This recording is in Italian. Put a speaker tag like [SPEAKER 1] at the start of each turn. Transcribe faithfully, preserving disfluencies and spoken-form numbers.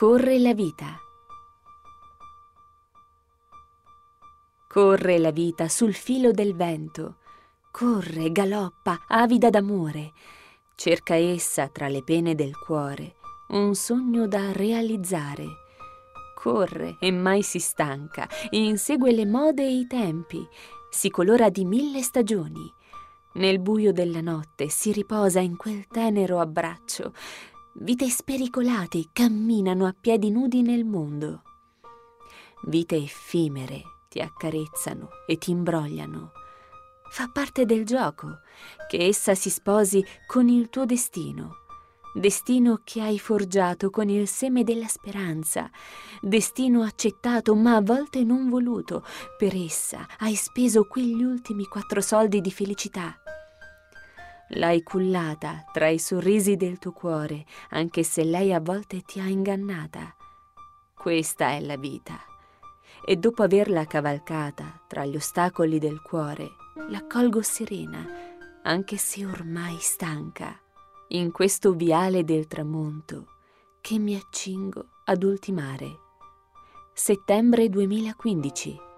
[SPEAKER 1] Corre la vita. Corre la vita sul filo del vento, corre, galoppa, avida d'amore, cerca essa tra le pene del cuore un sogno da realizzare. Corre e mai si stanca, insegue le mode e i tempi, si colora di mille stagioni. Nel buio della notte si riposa in quel tenero abbraccio. Vite spericolate camminano a piedi nudi nel mondo. Vite effimere ti accarezzano e ti imbrogliano. Fa parte del gioco che essa si sposi con il tuo destino, destino che hai forgiato con il seme della speranza, destino accettato ma a volte non voluto. Per essa hai speso quegli ultimi quattro soldi di felicità. L'hai cullata tra i sorrisi del tuo cuore, anche se lei a volte ti ha ingannata. Questa è la vita. E dopo averla cavalcata tra gli ostacoli del cuore, l'accolgo serena, anche se ormai stanca, in questo viale del tramonto che mi accingo ad ultimare. Settembre duemilaquindici.